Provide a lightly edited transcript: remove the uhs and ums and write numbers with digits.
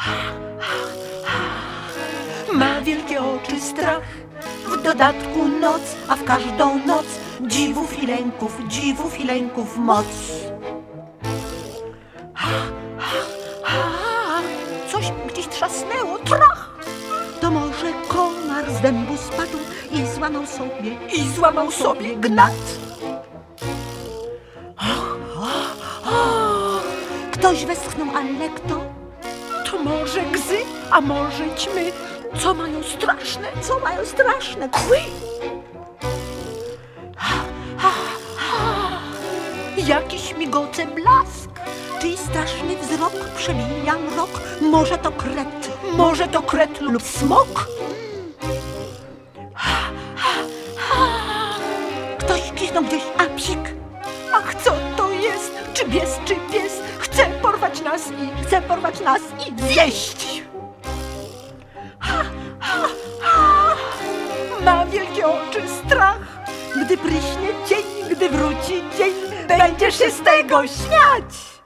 Ma wielkie oczy, strach, w dodatku noc, a w każdą noc dziwów i lęków moc. Coś gdzieś trzasnęło, trach! To może komar z dębu spadł i złamał sobie gnat. Ktoś westchnął, ale kto? To może gzy, a może ćmy, co mają straszne kły. Jakiś migoce blask, czyj straszny wzrok przebija mrok. Może to kret lub smok. Ktoś kichnął gdzieś, a psik. Ach, co to jest? Czy pies? Chce porwać nas i zjeść. Ma wielkie oczy, strach. Gdy pryśnie dzień, gdy wróci dzień, będziesz się z tego śmiać.